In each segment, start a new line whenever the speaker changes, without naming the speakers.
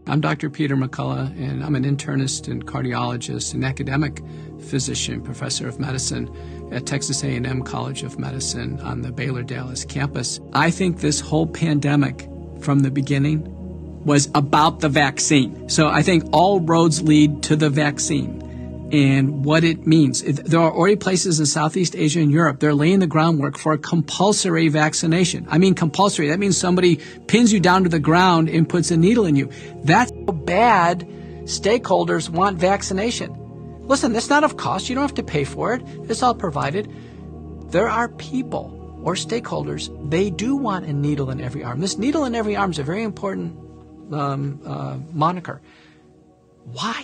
I'm Dr. Peter McCullough, and I'm an internist and cardiologist and academic physician, professor of medicine at Texas A&M College of Medicine on the Baylor Dallas campus. I think this whole pandemic from the beginning was about the vaccine. So I think all roads lead to the vaccine and what it means. There are already places in Southeast Asia and Europe, they're laying the groundwork for a compulsory vaccination. I mean compulsory. That means somebody pins you down to the ground and puts a needle in you. That's how bad stakeholders want vaccination. Listen, that's not of cost. You don't have to pay for it. It's all provided. There are people or stakeholders, they do want a needle in every arm. This needle in every arm is a very important moniker. Why?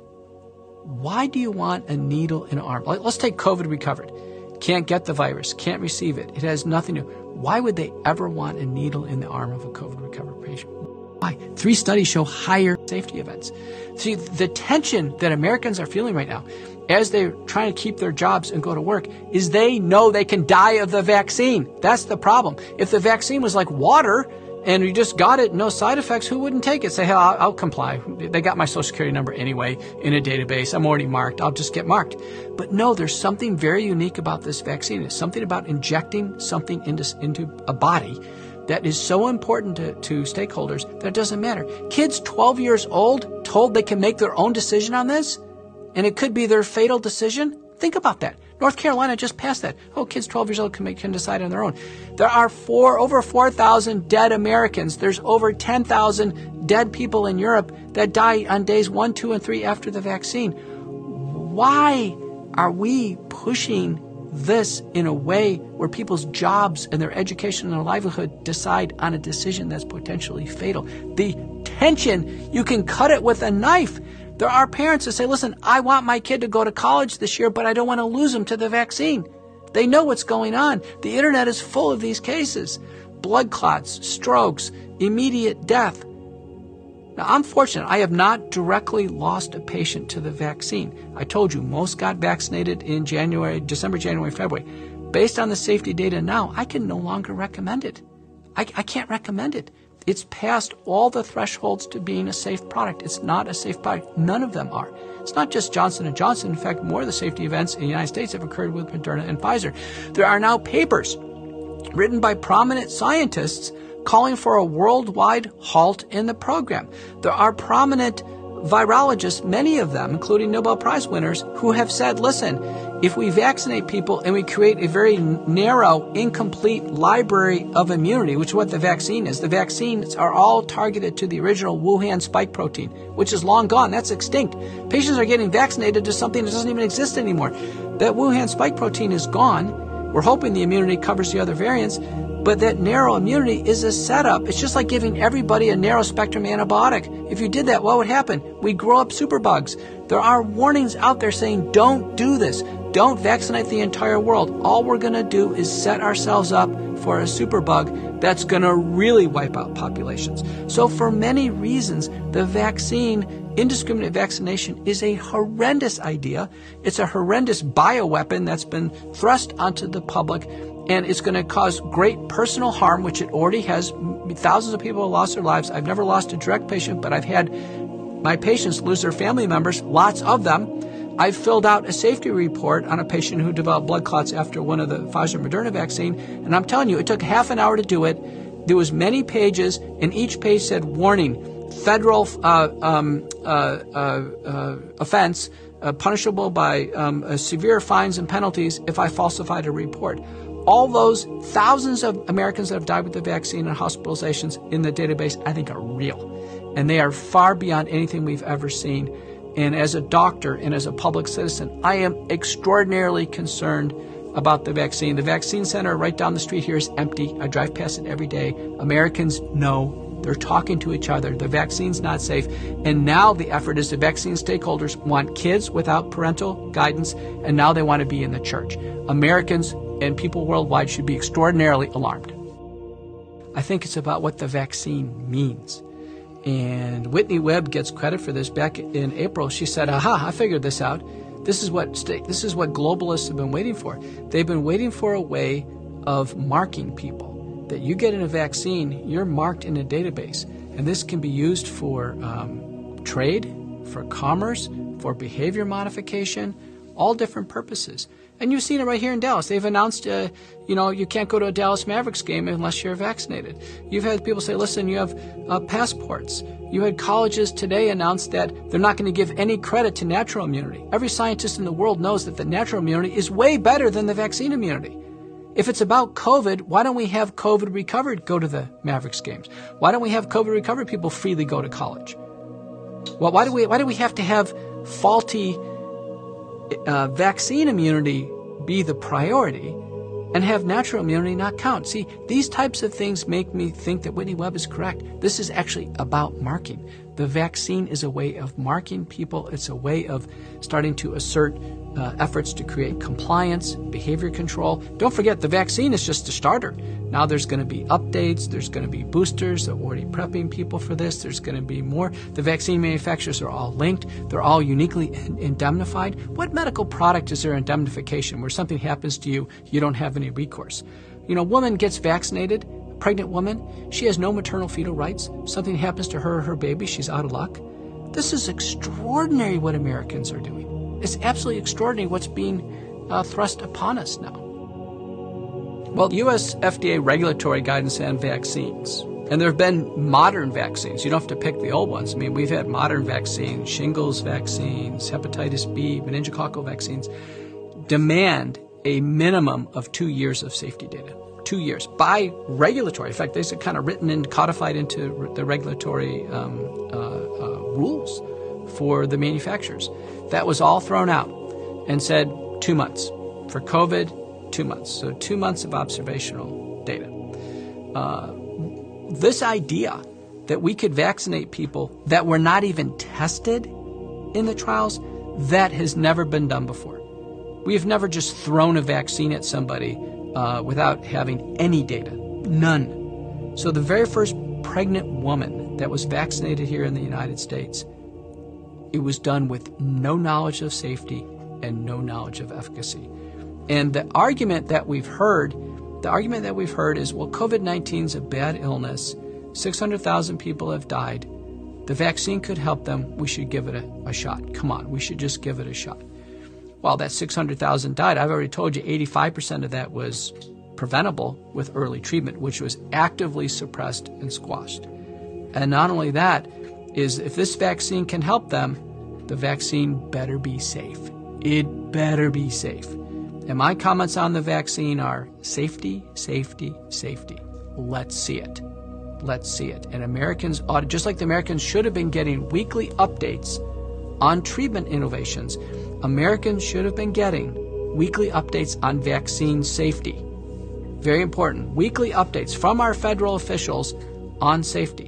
Why do you want a needle in an arm? Let's take COVID recovered. Can't get the virus, can't receive it. It has nothing to do. Why would they ever want a needle in the arm of a COVID recovered patient? Why? 3 studies show higher safety events. See, the tension that Americans are feeling right now as they're trying to keep their jobs and go to work is they know they can die of the vaccine. That's the problem. If the vaccine was like water, and you just got it, no side effects, who wouldn't take it? Say, hey, I'll comply. They got my Social Security number anyway in a database. I'm already marked. I'll just get marked. But no, there's something very unique about this vaccine. It's something about injecting something into a body that is so important to stakeholders that it doesn't matter. Kids 12 years old told they can make their own decision on this, and it could be their fatal decision. Think about that. North Carolina just passed that. Oh, kids 12 years old can decide on their own. There are over 4,000 dead Americans. There's over 10,000 dead people in Europe that die on days 1, 2, and 3 after the vaccine. Why are we pushing this in a way where people's jobs and their education and their livelihood decide on a decision that's potentially fatal? The tension, you can cut it with a knife. There are parents that say, listen, I want my kid to go to college this year, but I don't want to lose him to the vaccine. They know what's going on. The internet is full of these cases. Blood clots, strokes, immediate death. Now, I'm fortunate. I have not directly lost a patient to the vaccine. I told you, most got vaccinated in December, January, February. Based on the safety data now, I can no longer recommend it. I can't recommend it. It's past all the thresholds to being a safe product. It's not a safe product. None of them are. It's not just Johnson & Johnson. In fact, more of the safety events in the United States have occurred with Moderna and Pfizer. There are now papers written by prominent scientists calling for a worldwide halt in the program. There are prominent virologists, many of them, including Nobel Prize winners, who have said, listen, if we vaccinate people and we create a very narrow, incomplete library of immunity, which is what the vaccine is, the vaccines are all targeted to the original Wuhan spike protein, which is long gone. That's extinct. Patients are getting vaccinated to something that doesn't even exist anymore. That Wuhan spike protein is gone. We're hoping the immunity covers the other variants, but that narrow immunity is a setup. It's just like giving everybody a narrow-spectrum antibiotic. If you did that, what would happen? We'd grow up superbugs. There are warnings out there saying, don't do this. Don't vaccinate the entire world. All we're going to do is set ourselves up for a superbug that's going to really wipe out populations. So for many reasons, the vaccine, indiscriminate vaccination, is a horrendous idea. It's a horrendous bioweapon that's been thrust onto the public, and it's going to cause great personal harm, which it already has. Thousands of people have lost their lives. I've never lost a direct patient, but I've had my patients lose their family members, lots of them. I filled out a safety report on a patient who developed blood clots after one of the Pfizer Moderna vaccine, and I'm telling you, it took half an hour to do it. There was many pages, and each page said, warning, federal offense, punishable by severe fines and penalties if I falsified a report. All those thousands of Americans that have died with the vaccine and hospitalizations in the database, I think, are real. And they are far beyond anything we've ever seen. And as a doctor and as a public citizen, I am extraordinarily concerned about the vaccine. The vaccine center right down the street here is empty. I drive past it every day. Americans know. They're talking to each other. The vaccine's not safe. And now the effort is the vaccine stakeholders want kids without parental guidance, and now they want to be in the church. Americans and people worldwide should be extraordinarily alarmed. I think it's about what the vaccine means. And Whitney Webb gets credit for this. Back in April, she said, aha, I figured this out. This is what globalists have been waiting for. They've been waiting for a way of marking people. That you get in a vaccine, you're marked in a database. And this can be used for trade, for commerce, for behavior modification, all different purposes. And you've seen it right here in Dallas. They've announced, you can't go to a Dallas Mavericks game unless you're vaccinated. You've had people say, listen, you have passports. You had colleges today announce that they're not going to give any credit to natural immunity. Every scientist in the world knows that the natural immunity is way better than the vaccine immunity. If it's about COVID, why don't we have COVID recovered go to the Mavericks games? Why don't we have COVID recovered people freely go to college? Well, why do we have to have faulty vaccine immunity be the priority and have natural immunity not count? See, these types of things make me think that Whitney Webb is correct. This is actually about marking. The vaccine is a way of marking people. It's a way of starting to assert efforts to create compliance, behavior control. Don't forget, the vaccine is just a starter. Now there's going to be updates. There's going to be boosters. They're already prepping people for this. There's going to be more. The vaccine manufacturers are all linked. They're all uniquely indemnified. What medical product is there indemnification where something happens to you, you don't have any recourse? A woman gets vaccinated, a pregnant woman, she has no maternal fetal rights. Something happens to her or her baby, she's out of luck. This is extraordinary what Americans are doing. It's absolutely extraordinary what's being thrust upon us now. Well, U.S. FDA regulatory guidance on vaccines, and there have been modern vaccines. You don't have to pick the old ones. I mean, we've had modern vaccines, shingles vaccines, hepatitis B, meningococcal vaccines, demand a minimum of 2 years of safety data. 2 years by regulatory. In fact, these are kind of written and codified into the regulatory rules for the manufacturers. That was all thrown out and said 2 months. For COVID, 2 months. So 2 months of observational data. This idea that we could vaccinate people that were not even tested in the trials, that has never been done before. We have never just thrown a vaccine at somebody without having any data. None. So the very first pregnant woman that was vaccinated here in the United States, it was done with no knowledge of safety and no knowledge of efficacy. And the argument that we've heard is, well, COVID-19 is a bad illness. 600,000 people have died. The vaccine could help them. We should give it a shot. Come on, we should just give it a shot. Well, that 600,000 died. I've already told you 85% of that was preventable with early treatment, which was actively suppressed and squashed. And not only that, is if this vaccine can help them, the vaccine better be safe. It better be safe. And my comments on the vaccine are safety, safety, safety. Let's see it. Let's see it. And Americans ought, just like the Americans should have been getting weekly updates on treatment innovations, Americans should have been getting weekly updates on vaccine safety. Very important. Weekly updates from our federal officials on safety.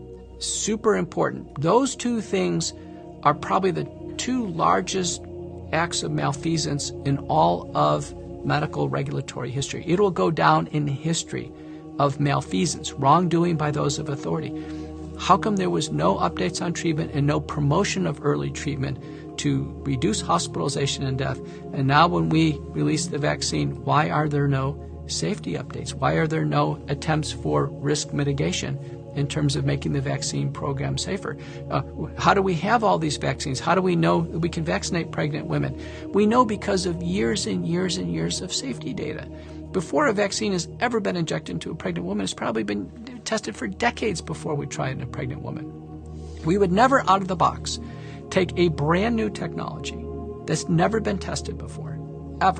Super important. Those two things are probably the two largest acts of malfeasance in all of medical regulatory history. It will go down in history of malfeasance, wrongdoing by those of authority. How come there was no updates on treatment and no promotion of early treatment to reduce hospitalization and death? And now when we release the vaccine, why are there no safety updates? Why are there no attempts for risk mitigation in terms of making the vaccine program safer? How do we have all these vaccines? How do we know that we can vaccinate pregnant women? We know because of years and years and years of safety data. Before a vaccine has ever been injected into a pregnant woman, it's probably been tested for decades before we try it in a pregnant woman. We would never, out of the box, take a brand new technology that's never been tested before, ever.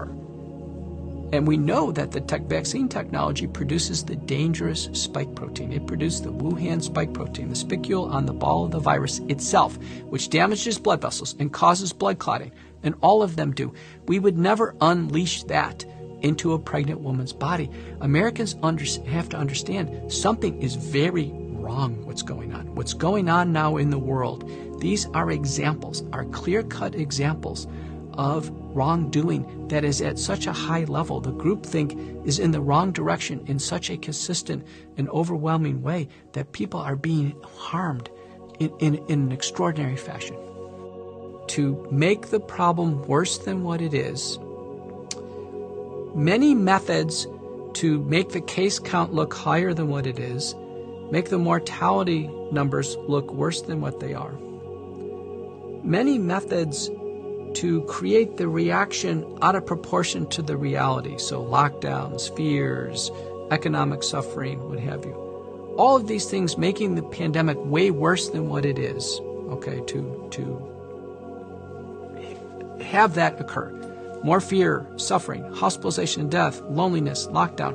And we know that the vaccine technology produces the dangerous spike protein. It produced the Wuhan spike protein, the spicule on the ball of the virus itself, which damages blood vessels and causes blood clotting, and all of them do. We would never unleash that into a pregnant woman's body. Americans have to understand something is very wrong what's going on. What's going on now in the world, these are examples, are clear-cut examples of wrongdoing that is at such a high level. The groupthink is in the wrong direction in such a consistent and overwhelming way that people are being harmed in an extraordinary fashion. To make the problem worse than what it is, many methods to make the case count look higher than what it is make the mortality numbers look worse than what they are. Many methods to create the reaction out of proportion to the reality, so lockdowns, fears, economic suffering, what have you. All of these things making the pandemic way worse than what it is, okay, to have that occur. More fear, suffering, hospitalization, death, loneliness, lockdown,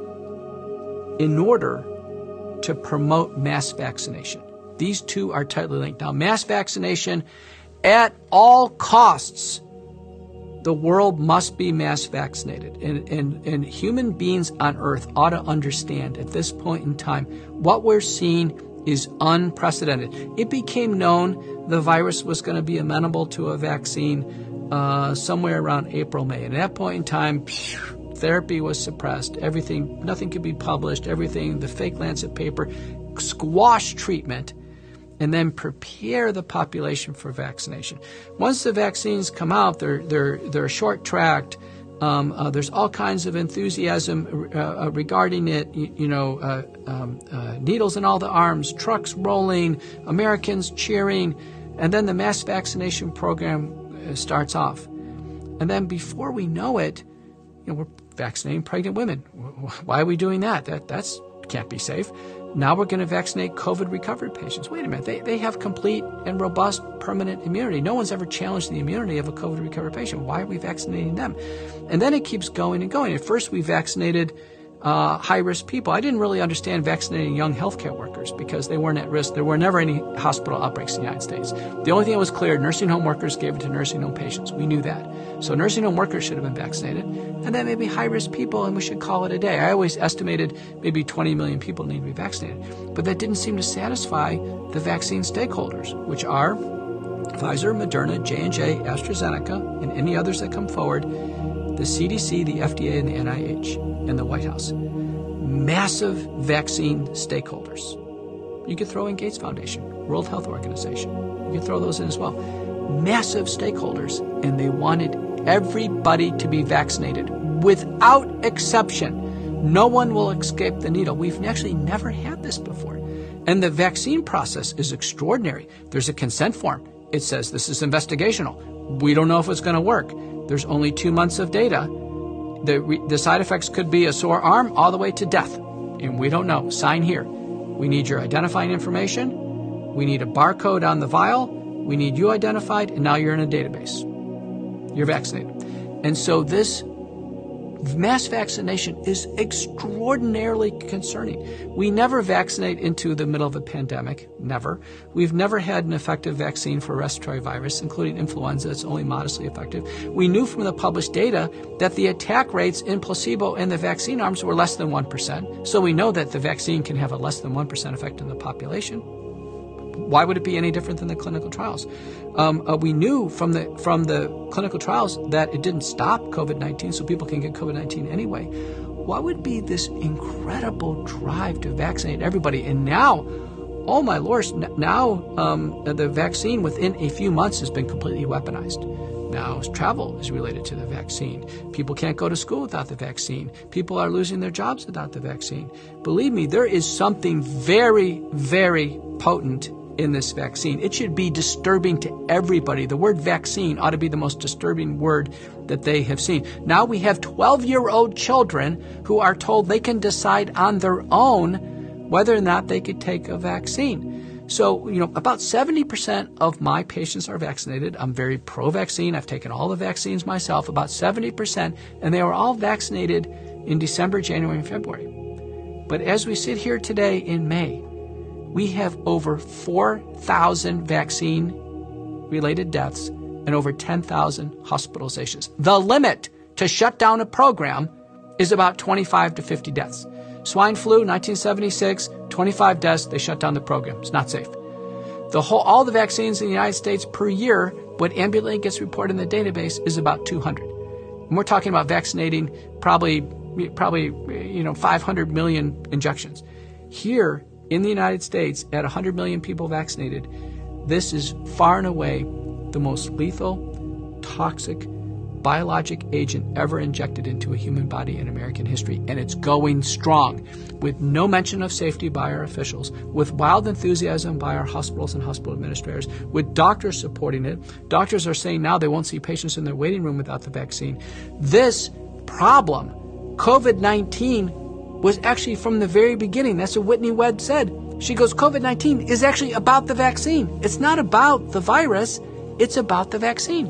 in order to promote mass vaccination. These two are tightly linked. Now, mass vaccination, at all costs, the world must be mass vaccinated. And human beings on Earth ought to understand at this point in time, what we're seeing is unprecedented. It became known the virus was going to be amenable to a vaccine somewhere around April, May. And at that point in time, therapy was suppressed. Everything, nothing could be published. Everything, the fake Lancet paper, squash treatment, and then prepare the population for vaccination. Once the vaccines come out, they're short-tracked. There's all kinds of enthusiasm regarding it. Needles in all the arms, trucks rolling, Americans cheering, and then the mass vaccination program starts off. And then before we know it, we're vaccinating pregnant women. Why are we doing that? That's can't be safe. Now we're going to vaccinate COVID recovered patients. Wait a minute. They have complete and robust permanent immunity. No one's ever challenged the immunity of a COVID recovered patient. Why are we vaccinating them? And then it keeps going and going. At first, we vaccinated high-risk people. I didn't really understand vaccinating young healthcare workers because they weren't at risk. There were never any hospital outbreaks in the United States. The only thing that was clear, nursing home workers gave it to nursing home patients. We knew that. So nursing home workers should have been vaccinated. And then maybe high-risk people, and we should call it a day. I always estimated maybe 20 million people need to be vaccinated. But that didn't seem to satisfy the vaccine stakeholders, which are Pfizer, Moderna, J&J, AstraZeneca, and any others that come forward, the CDC, the FDA, and the NIH, and the White House. Massive vaccine stakeholders. You could throw in Gates Foundation, World Health Organization. You could throw those in as well. Massive stakeholders, and they wanted everybody to be vaccinated without exception. No one will escape the needle. We've actually never had this before. And the vaccine process is extraordinary. There's a consent form. It says this is investigational. We don't know if it's going to work. There's only 2 months of data. The side effects could be a sore arm all the way to death. And we don't know. Sign here. We need your identifying information. We need a barcode on the vial. We need you identified, and now you're in a database. You're vaccinated. And so this mass vaccination is extraordinarily concerning. We never vaccinate into the middle of a pandemic. Never. We've never had an effective vaccine for a respiratory virus, including influenza. It's only modestly effective. We knew from the published data that the attack rates in placebo and the vaccine arms were less than 1%. So we know that the vaccine can have a less than 1% effect in the population. Why would it be any different than the clinical trials? We knew from the clinical trials that it didn't stop COVID-19, so people can get COVID-19 anyway. Why would be this incredible drive to vaccinate everybody? And now, oh my lord, now the vaccine within a few months has been completely weaponized. Now travel is related to the vaccine. People can't go to school without the vaccine. People are losing their jobs without the vaccine. Believe me, there is something very, very potent in this vaccine. It should be disturbing to everybody. The word vaccine ought to be the most disturbing word that they have seen. Now we have 12-year-old children who are told they can decide on their own whether or not they could take a vaccine. So, about 70% of my patients are vaccinated. I'm very pro-vaccine. I've taken all the vaccines myself, about 70%, and they were all vaccinated in December, January, and February. But as we sit here today in May, we have over 4,000 vaccine-related deaths and over 10,000 hospitalizations. The limit to shut down a program is about 25 to 50 deaths. Swine flu, 1976, 25 deaths, they shut down the program. It's not safe. All the vaccines in the United States per year, what ambulantly gets reported in the database is about 200. And we're talking about vaccinating probably 500 million injections. Here in the United States, at 100 million people vaccinated, this is far and away the most lethal, toxic, biologic agent ever injected into a human body in American history, and it's going strong, with no mention of safety by our officials, with wild enthusiasm by our hospitals and hospital administrators, with doctors supporting it. Doctors are saying now they won't see patients in their waiting room without the vaccine. This problem, COVID-19, was actually from the very beginning. That's what Whitney Webb said. She goes, COVID-19 is actually about the vaccine. It's not about the virus. It's about the vaccine.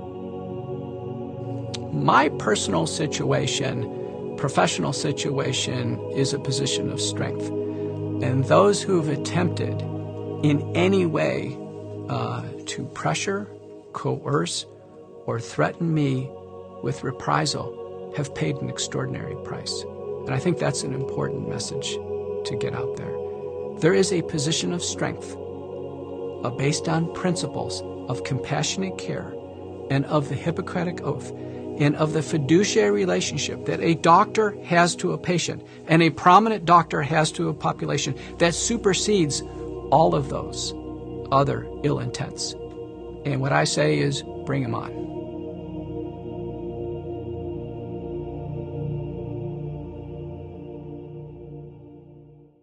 My personal situation, professional situation, is a position of strength. And those who have attempted in any way to pressure, coerce, or threaten me with reprisal have paid an extraordinary price. And I think that's an important message to get out there. There is a position of strength based on principles of compassionate care and of the Hippocratic Oath and of the fiduciary relationship that a doctor has to a patient and a prominent doctor has to a population that supersedes all of those other ill intents. And what I say is, bring them on.